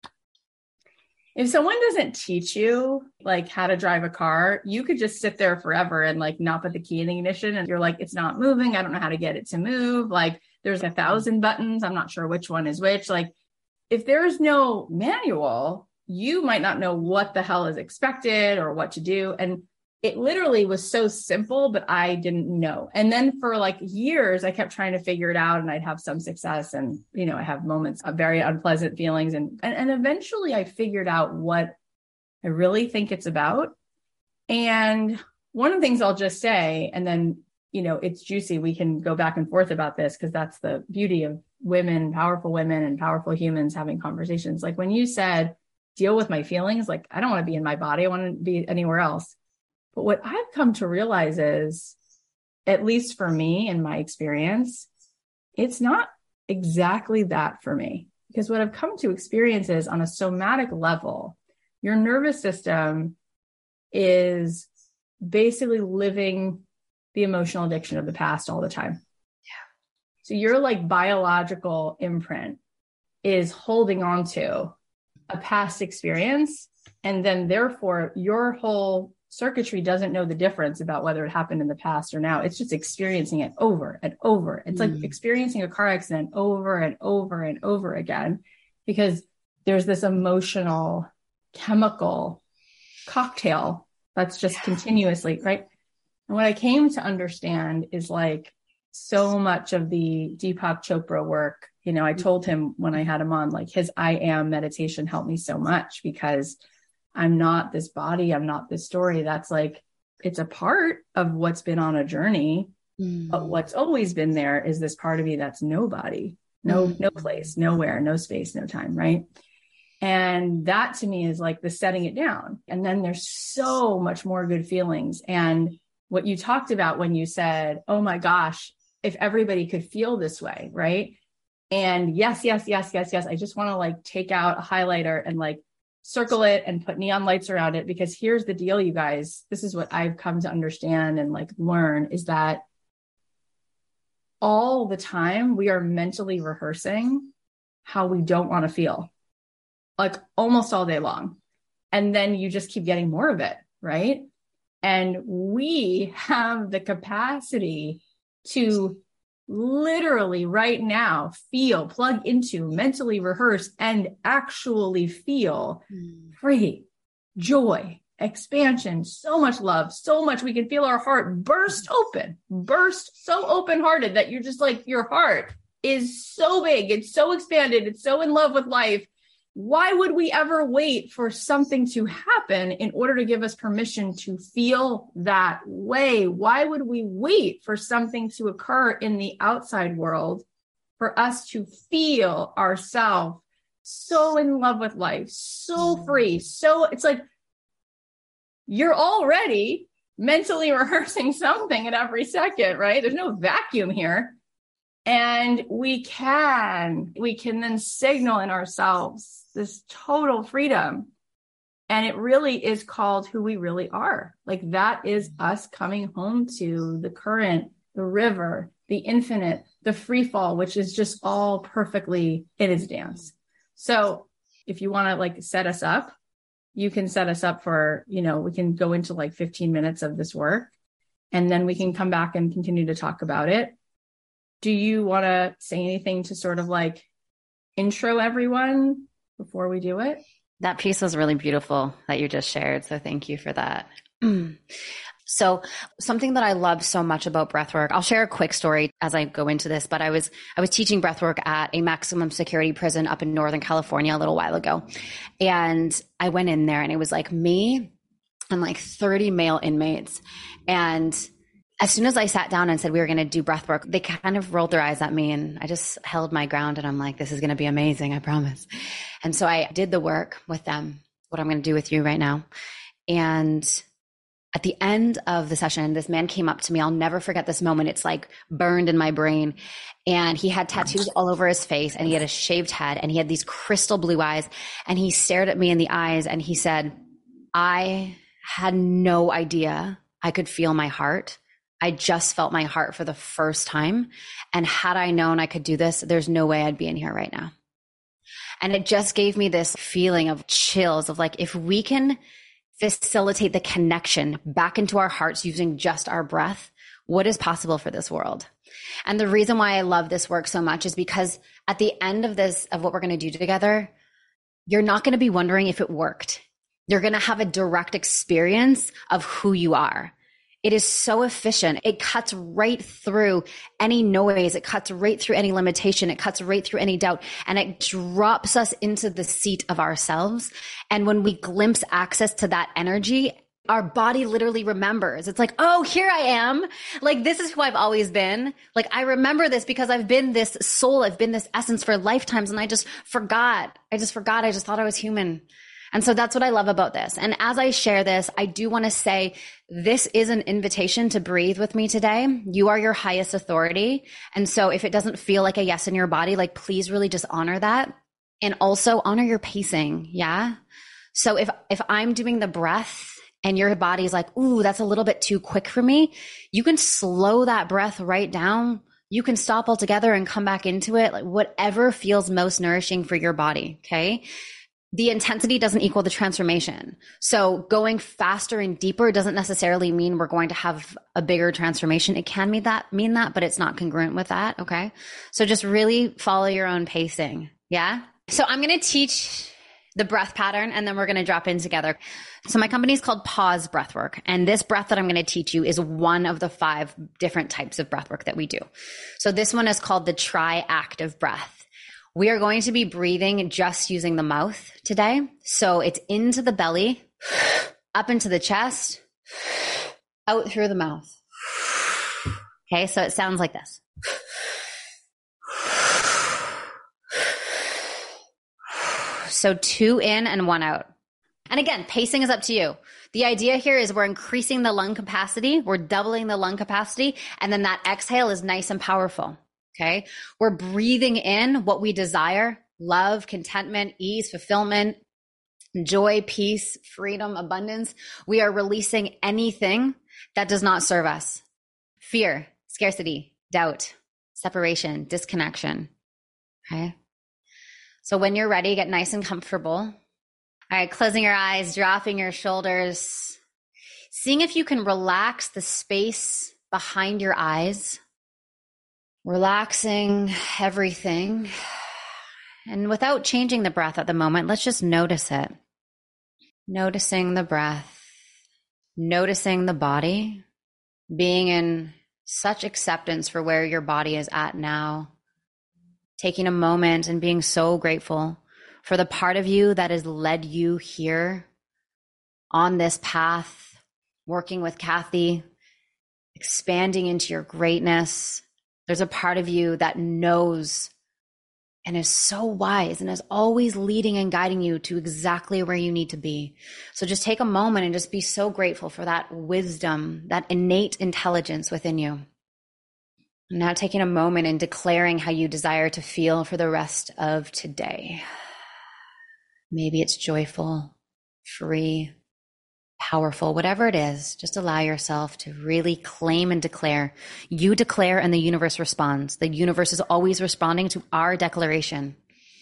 If someone doesn't teach you like how to drive a car, you could just sit there forever and like not put the key in the ignition. And you're like, it's not moving. I don't know how to get it to move. Like there's a thousand buttons. I'm not sure which one is which. Like if there's no manual, you might not know what the hell is expected or what to do. And it literally was so simple, but I didn't know. And then for like years, I kept trying to figure it out and I'd have some success. And, you know, I have moments of very unpleasant feelings. And, and, and eventually I figured out what I really think it's about. And one of the things I'll just say, and then, you know, it's juicy. We can go back and forth about this because that's the beauty of women, powerful women and powerful humans having conversations. Like when you said, deal with my feelings, like I don't want to be in my body. I want to be anywhere else. But what I've come to realize is, at least for me in my experience, it's not exactly that for me. Because what I've come to experience is on a somatic level, your nervous system is basically living the emotional addiction of the past all the time. Yeah. So your like biological imprint is holding on to a past experience. And then therefore your whole circuitry doesn't know the difference about whether it happened in the past or now. It's just experiencing it over and over. It's mm. like experiencing a car accident over and over and over again, because there's this emotional chemical cocktail that's just yeah. continuously, right? And what I came to understand is like so much of the Deepak Chopra work, you know, I told him when I had him on, like his I am meditation helped me so much because I'm not this body. I'm not this story. That's like, it's a part of what's been on a journey, mm. but what's always been there is this part of me that's nobody, no, mm. no place, nowhere, no space, no time. Right. And that to me is like the setting it down. And then there's so much more good feelings. And what you talked about when you said, oh my gosh, if everybody could feel this way. Right. And yes, yes, yes, yes, yes. I just want to like take out a highlighter and like circle it and put neon lights around it, because here's the deal, you guys. This is what I've come to understand and like learn is that all the time we are mentally rehearsing how we don't want to feel, like almost all day long. And then you just keep getting more of it, right? And we have the capacity to literally right now feel, plug into, mentally rehearse, and actually feel mm. free, joy, expansion, so much love, so much. We can feel our heart burst open, burst so open-hearted that you're just like, your heart is so big. It's so expanded. It's so in love with life. Why would we ever wait for something to happen in order to give us permission to feel that way? Why would we wait for something to occur in the outside world for us to feel ourselves so in love with life, so free? So it's like you're already mentally rehearsing something at every second, right? There's no vacuum here. And we can, we can then signal in ourselves this total freedom. And it really is called who we really are. Like that is us coming home to the current, the river, the infinite, the free fall, which is just all perfectly in its dance. So if you want to like set us up, you can set us up for, you know, we can go into like fifteen minutes of this work and then we can come back and continue to talk about it. Do you want to say anything to sort of like intro everyone before we do it? That piece was really beautiful that you just shared. So thank you for that. So something that I love so much about breathwork, I'll share a quick story as I go into this, but I was, I was teaching breathwork at a maximum security prison up in Northern California a little while ago. And I went in there and it was like me and like thirty male inmates. And as soon as I sat down and said we were going to do breath work, they kind of rolled their eyes at me and I just held my ground and I'm like, this is going to be amazing, I promise. And so I did the work with them, what I'm going to do with you right now. And At the end of the session, this man came up to me. I'll never forget this moment. It's like burned in my brain. And he had tattoos all over his face and he had a shaved head and he had these crystal blue eyes. And he stared at me in the eyes and he said, I had no idea I could feel my heart. I just felt my heart for the first time. And had I known I could do this, there's no way I'd be in here right now. And it just gave me this feeling of chills of like, if we can facilitate the connection back into our hearts using just our breath, what is possible for this world? And the reason why I love this work so much is because at the end of this, of what we're going to do together, you're not going to be wondering if it worked. You're going to have a direct experience of who you are. It is so efficient. It cuts right through any noise. It cuts right through any limitation. It cuts right through any doubt. And it drops us into the seat of ourselves. And when we glimpse access to that energy, our body literally remembers. It's like, oh, here I am. Like, this is who I've always been. Like, I remember this because I've been this soul. I've been this essence for lifetimes. And I just forgot. I just forgot. I just thought I was human. And so that's what I love about this. And as I share this, I do want to say this is an invitation to breathe with me today. You are your highest authority. And so if it doesn't feel like a yes in your body, like please really just honor that and also honor your pacing. Yeah. So if, if I'm doing the breath and your body's like, ooh, that's a little bit too quick for me, you can slow that breath right down. You can stop altogether and come back into it. Like whatever feels most nourishing for your body. Okay. The intensity doesn't equal the transformation. So going faster and deeper doesn't necessarily mean we're going to have a bigger transformation. It can mean that, mean that, but it's not congruent with that. Okay. So just really follow your own pacing. Yeah. So I'm going to teach the breath pattern and then we're going to drop in together. So my company is called Pause Breathwork. And this breath that I'm going to teach you is one of the five different types of breathwork that we do. So this one is called the tri-active breath. We are going to be breathing just using the mouth today. So it's into the belly, up into the chest, out through the mouth. Okay, so it sounds like this. So two in and one out. And again, pacing is up to you. The idea here is we're increasing the lung capacity. We're doubling the lung capacity. And then that exhale is nice and powerful. Okay. We're breathing in what we desire: love, contentment, ease, fulfillment, joy, peace, freedom, abundance. We are releasing anything that does not serve us: fear, scarcity, doubt, separation, disconnection. Okay. So when you're ready, get nice and comfortable. All right. Closing your eyes, dropping your shoulders, seeing if you can relax the space behind your eyes. Relaxing everything. And without changing the breath at the moment, let's just notice it. Noticing the breath, noticing the body, being in such acceptance for where your body is at now. Taking a moment and being so grateful for the part of you that has led you here on this path, working with Kathy, expanding into your greatness. There's a part of you that knows and is so wise and is always leading and guiding you to exactly where you need to be. So just take a moment and just be so grateful for that wisdom, that innate intelligence within you. And now taking a moment and declaring how you desire to feel for the rest of today. Maybe it's joyful, free, powerful, whatever it is. Just allow yourself to really claim and declare. You declare and the universe responds. The universe is always responding to our declaration.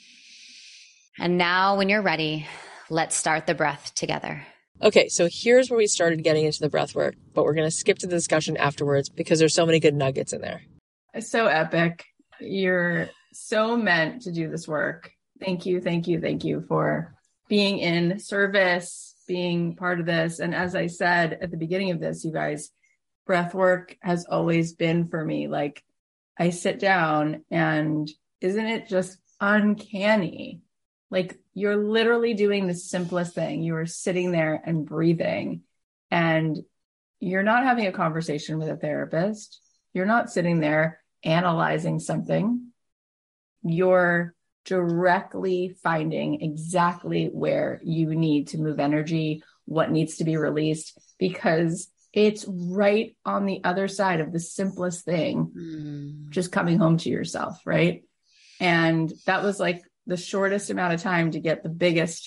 And now when you're ready, let's start the breath together. Okay, so here's where we started getting into the breath work, but we're going to skip to the discussion afterwards because there's so many good nuggets in there. So epic. You're so meant to do this work. Thank you, thank you, thank you for being in service, being part of this. And as I said at the beginning of this, you guys, breath work has always been for me. Like, I sit down and isn't it just uncanny? Like, you're literally doing the simplest thing. You are sitting there and breathing, and you're not having a conversation with a therapist. You're not sitting there analyzing something. You're directly finding exactly where you need to move energy, what needs to be released, because it's right on the other side of the simplest thing, mm. just coming home to yourself. Right. And that was like the shortest amount of time to get the biggest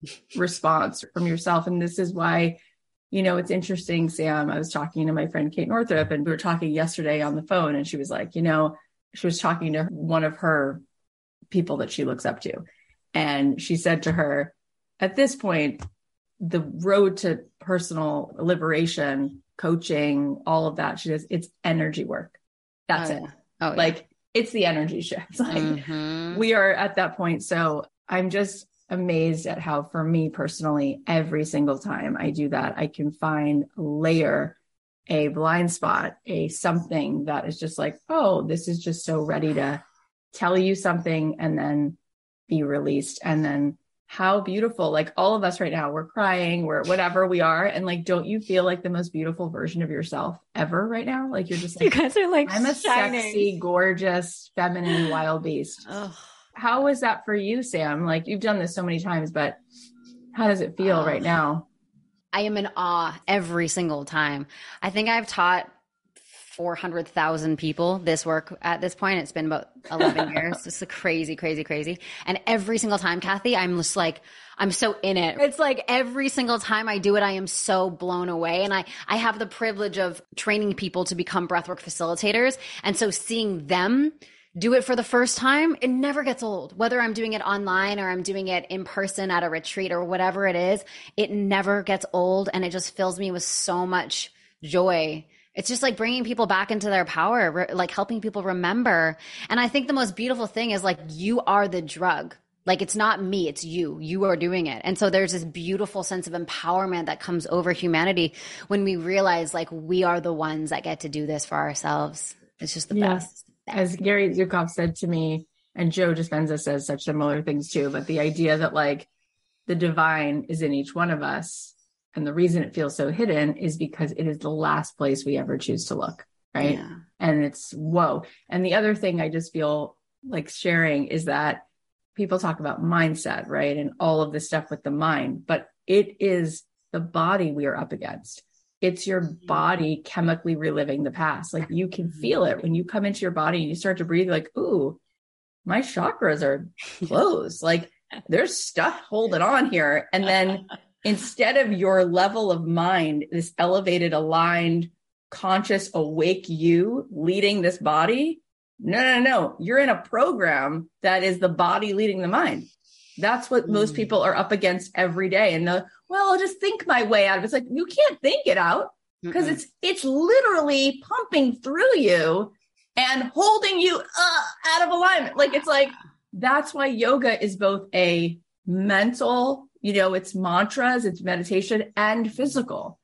response from yourself. And this is why, you know, it's interesting, Sam. I was talking to my friend Kate Northrup, and we were talking yesterday on the phone, and she was like, you know, she was talking to one of her people that she looks up to. And she said to her, at this point, the road to personal liberation, coaching, all of that, she says, it's energy work. That's oh, it. Yeah. Oh, yeah. Like, it's the energy shift. Like, mm-hmm. we are at that point. So I'm just amazed at how, for me personally, every single time I do that, I can find a layer, a blind spot, a something that is just like, oh, this is just so ready to tell you something and then be released. And then how beautiful, like all of us right now, we're crying, we're whatever we are. And like, don't you feel like the most beautiful version of yourself ever right now? Like, you're just like, you guys are like, I'm a shining. sexy, gorgeous, feminine, wild beast. Oh. How was that for you, Sam? Like, you've done this so many times, but how does it feel oh. right now? I am in awe every single time. I think I've taught four hundred thousand people this work at this point. It's been about eleven years. It's a crazy, crazy, crazy. And every single time, Kathy, I'm just like, I'm so in it. It's like every single time I do it, I am so blown away. And I, I have the privilege of training people to become breathwork facilitators. And so seeing them do it for the first time, it never gets old. Whether I'm doing it online or I'm doing it in person at a retreat or whatever it is, it never gets old. And it just fills me with so much joy. It's just like bringing people back into their power, re- like helping people remember. And I think the most beautiful thing is like, you are the drug. Like, it's not me, it's you. You are doing it. And so there's this beautiful sense of empowerment that comes over humanity when we realize like we are the ones that get to do this for ourselves. It's just the yeah. best. As Gary Zukav said to me, and Joe Dispenza says such similar things too, but the idea that like the divine is in each one of us. And the reason it feels so hidden is because it is the last place we ever choose to look. Right. Yeah. And it's whoa. And the other thing I just feel like sharing is that people talk about mindset, right? And all of this stuff with the mind, but it is the body we are up against. It's your body chemically reliving the past. Like, you can feel it when you come into your body and you start to breathe, like, ooh, my chakras are closed. Like, there's stuff holding on here. And then instead of your level of mind, this elevated, aligned, conscious, awake you leading this body, no, no, no. You're in a program that is the body leading the mind. That's what mm. most people are up against every day. And the, well, I'll just think my way out of it. It's like, you can't think it out because it's, it's literally pumping through you and holding you uh, out of alignment. Like, it's like, that's why yoga is both a mental, you know, it's mantras, it's meditation, and physical,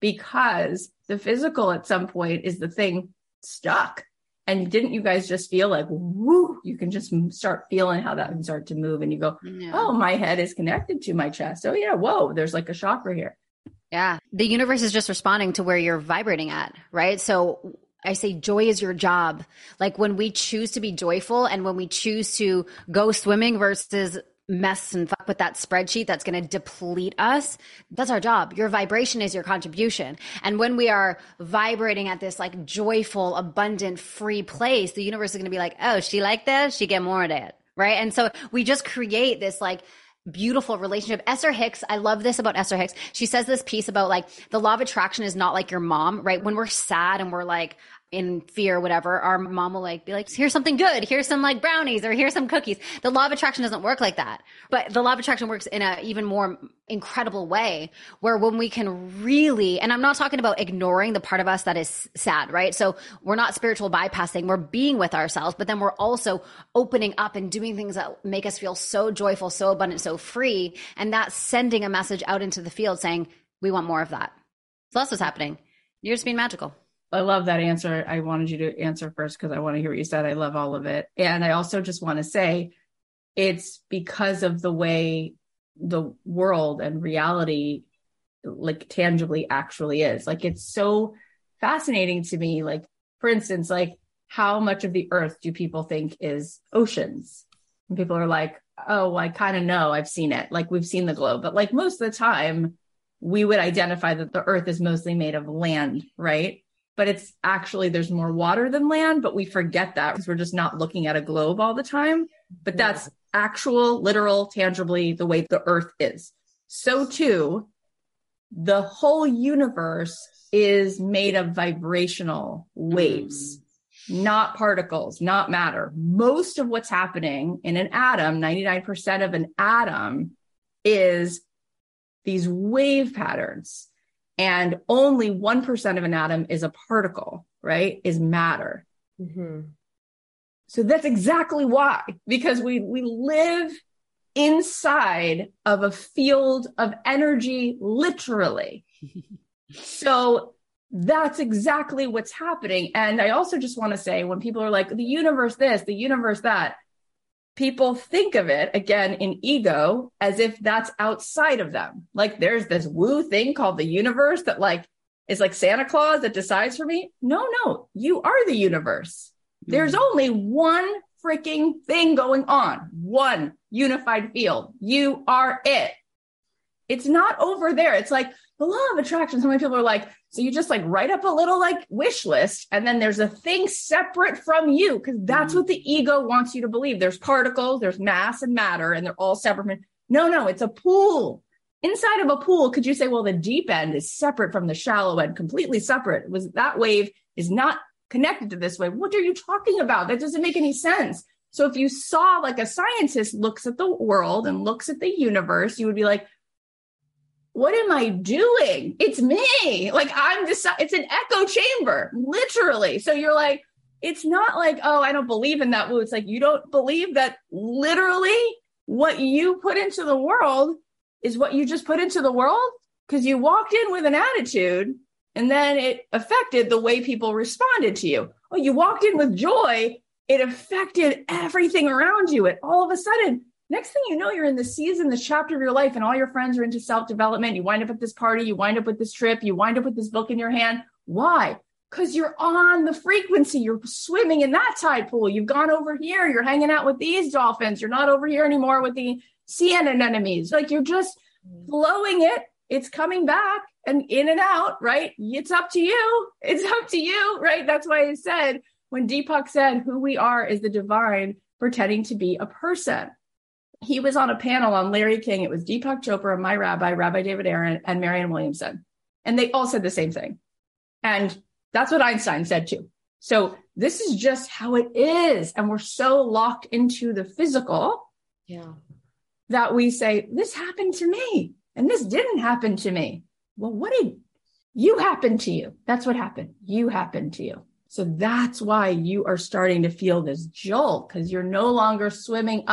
because the physical at some point is the thing stuck. And didn't you guys just feel like, woo, you can just start feeling how that can start to move. And you go, yeah. Oh, my head is connected to my chest. Oh yeah. Whoa, there's like a chakra here. Yeah. The universe is just responding to where you're vibrating at, right? So I say joy is your job. Like, when we choose to be joyful and when we choose to go swimming versus mess and fuck with that spreadsheet that's going to deplete us, that's our job. Your vibration is your contribution. And when we are vibrating at this like joyful, abundant, free place, the universe is going to be like, oh, she like that? She get more of that. Right. And so we just create this like beautiful relationship. Esther Hicks, I love this about Esther Hicks. She says this piece about like the law of attraction is not like your mom, right? When we're sad and we're like in fear, whatever, our mom will like be like, here's something good. Here's some like brownies, or here's some cookies. The law of attraction doesn't work like that. But the law of attraction works in a even more incredible way, where when we can really, and I'm not talking about ignoring the part of us that is sad, right? So we're not spiritual bypassing, we're being with ourselves, but then we're also opening up and doing things that make us feel so joyful, so abundant, so free. And that's sending a message out into the field saying, we want more of that. So that's what's happening. You're just being magical. I love that answer. I wanted you to answer first because I want to hear what you said. I love all of it. And I also just want to say it's because of the way the world and reality like tangibly actually is. Like, it's so fascinating to me. Like, for instance, like, how much of the earth do people think is oceans? And people are like, oh, I kind of know, I've seen it. Like, we've seen the globe, but like most of the time we would identify that the earth is mostly made of land, right? But it's actually, there's more water than land, but we forget that because we're just not looking at a globe all the time. But that's actual, literal, tangibly the way the earth is. So too, the whole universe is made of vibrational waves, mm. not particles, not matter. Most of what's happening in an atom, ninety-nine percent of an atom is these wave patterns. And only one percent of an atom is a particle, right? Is matter. Mm-hmm. So that's exactly why, because we, we live inside of a field of energy, literally. So that's exactly what's happening. And I also just want to say, when people are like, the universe this, the universe that, people think of it, again, in ego, as if that's outside of them. Like there's this woo thing called the universe that like is like Santa Claus that decides for me. No, no, you are the universe. Mm-hmm. There's only one freaking thing going on, one unified field. You are it. It's not over there. It's like the law of attraction. So many people are like, so you just like write up a little like wish list and then there's a thing separate from you, because that's mm. what the ego wants you to believe. There's particles, there's mass and matter, and they're all separate from, no, no, it's a pool. Inside of a pool, could you say, well, the deep end is separate from the shallow end, completely separate? Was that wave is not connected to this wave. What are you talking about? That doesn't make any sense. So if you saw like a scientist looks at the world and looks at the universe, you would be like, what am I doing? It's me. Like I'm just, it's an echo chamber, literally. So you're like, it's not like, oh, I don't believe in that woo. It's like, you don't believe that literally what you put into the world is what you just put into the world, because you walked in with an attitude and then it affected the way people responded to you. Oh, you walked in with joy. It affected everything around you. It all of a sudden, next thing you know, you're in the season, the chapter of your life, and all your friends are into self-development. You wind up at this party, you wind up with this trip, you wind up with this book in your hand. Why? Because you're on the frequency. You're swimming in that tide pool. You've gone over here. You're hanging out with these dolphins. You're not over here anymore with the sea anemones. Like you're just flowing it. It's coming back and in and out, right? It's up to you. It's up to you, right? That's why I said, when Deepak said, who we are is the divine pretending to be a person. He was on a panel on Larry King. It was Deepak Chopra, my rabbi, Rabbi David Aaron, and Marianne Williamson. And they all said the same thing. And that's what Einstein said too. So this is just how it is. And we're so locked into the physical yeah. that we say, this happened to me and this didn't happen to me. Well, what did you happen to you? That's what happened. You happened to you. So that's why you are starting to feel this jolt, because you're no longer swimming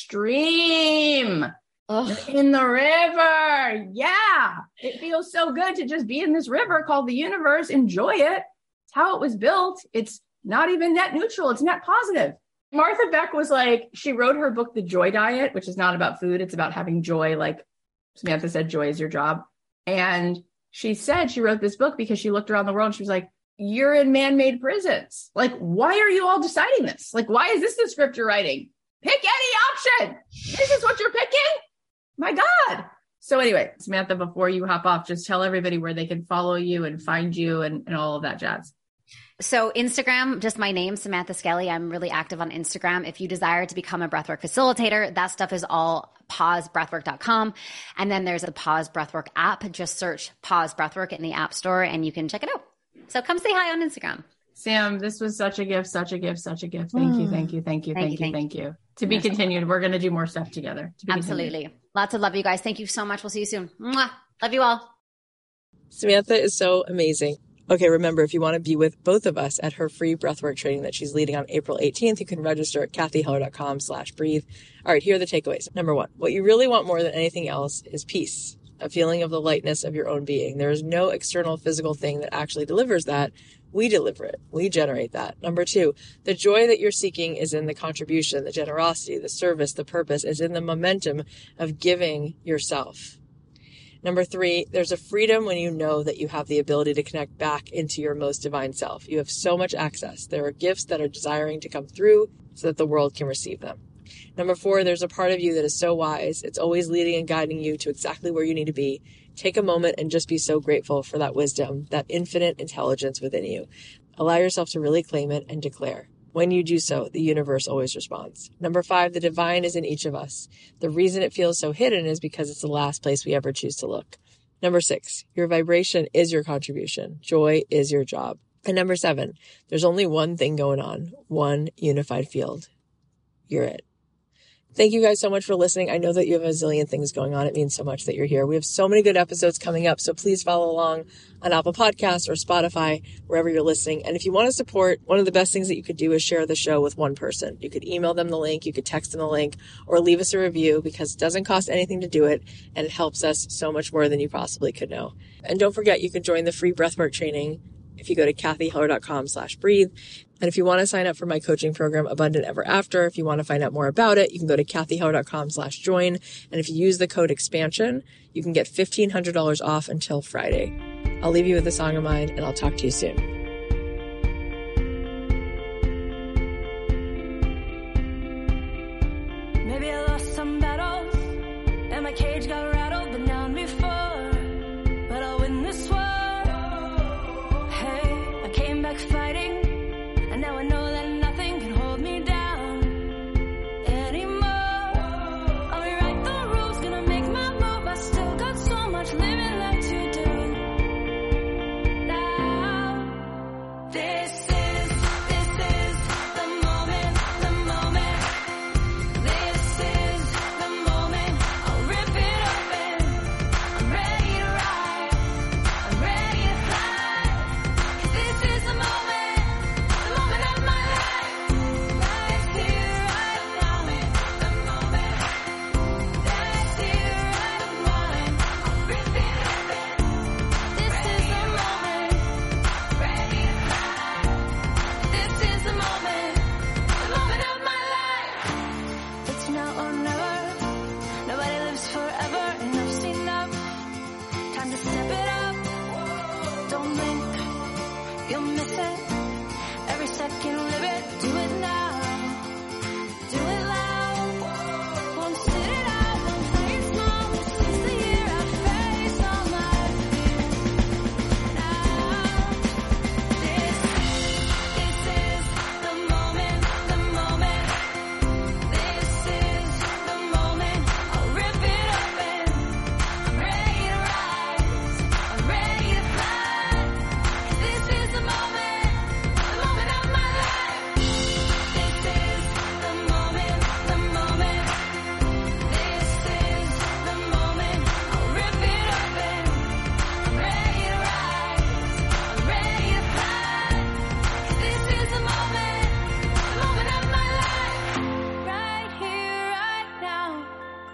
upstream. You're in the river. Yeah. It feels so good to just be in this river called the universe. Enjoy it. It's how it was built. It's not even net neutral. It's net positive. Martha Beck was like, she wrote her book, The Joy Diet, which is not about food. It's about having joy. Like Samantha said, joy is your job. And she said she wrote this book because she looked around the world and she was like, you're in man-made prisons. Like, why are you all deciding this? Like, why is this the script you're writing? Pick any option. This is what you're picking? My God. So anyway, Samantha, before you hop off, just tell everybody where they can follow you and find you and, and all of that jazz. So Instagram, just my name, Samantha Skelly. I'm really active on Instagram. If you desire to become a breathwork facilitator, that stuff is all pause breathwork dot com. And then there's a Pause Breathwork app. Just search Pause Breathwork in the App Store and you can check it out. So come say hi on Instagram. Sam, this was such a gift, such a gift, such a gift. Thank mm. you, thank you, thank you, thank, thank you, thank you. you. To be yes. continued. We're going to do more stuff together. To Absolutely. Continued. Lots of love, you guys. Thank you so much. We'll see you soon. Mwah. Love you all. Samantha is so amazing. Okay, remember, if you want to be with both of us at her free breathwork training that she's leading on April eighteenth, you can register at kathy heller dot com slash breathe. All right, here are the takeaways. Number one, what you really want more than anything else is peace, a feeling of the lightness of your own being. There is no external physical thing that actually delivers that. We deliver it. We generate that. Number two, the joy that you're seeking is in the contribution, the generosity, the service, the purpose, is in the momentum of giving yourself. Number three, there's a freedom when you know that you have the ability to connect back into your most divine self. You have so much access. There are gifts that are desiring to come through so that the world can receive them. Number four, there's a part of you that is so wise. It's always leading and guiding you to exactly where you need to be. Take a moment and just be so grateful for that wisdom, that infinite intelligence within you. Allow yourself to really claim it and declare. When you do so, the universe always responds. Number five, the divine is in each of us. The reason it feels so hidden is because it's the last place we ever choose to look. Number six, your vibration is your contribution. Joy is your job. And number seven, there's only one thing going on, one unified field. You're it. Thank you guys so much for listening. I know that you have a zillion things going on. It means so much that you're here. We have so many good episodes coming up, so please follow along on Apple Podcasts or Spotify, wherever you're listening. And if you want to support, one of the best things that you could do is share the show with one person. You could email them the link, you could text them the link, or leave us a review, because it doesn't cost anything to do it, and it helps us so much more than you possibly could know. And don't forget, you can join the free breathwork training if you go to kathyheller.com slash breathe. And if you want to sign up for my coaching program, Abundant Ever After, if you want to find out more about it, you can go to kathyheller.com slash join. And if you use the code expansion, you can get fifteen hundred dollars off until Friday. I'll leave you with a song of mine, and I'll talk to you soon. Maybe I lost some battles and my cage got rattled, but now I'm before. But I'll win this war. Hey, I came back fighting. And now I know that nothing can hold me down anymore. I'll rewrite the rules, gonna make my move. I still got so much living left to do. Now, this is, this is the moment, the moment. This is the moment. I'll rip it open. I'm ready to ride. I'm ready to fly. 'Cause this is the moment. You'll miss it every second, live it, do it now, do it loud, won't sit it out, won't play it small, this is the year I face all my fears. Now, this, this is the moment, the moment, this is the moment, I'll rip it open, I'm ready to rise, I'm ready to fly, 'cause this is the moment, the moment of my life. This is the moment, the moment. This is the moment. I'll rip it open. I'm ready to rise. I'm ready to fly. 'Cause this is the moment, the moment of my life. Right here, right now.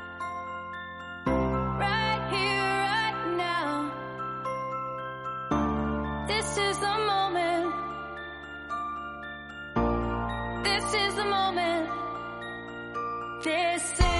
Right here, right now. This is the moment. This is the moment. This is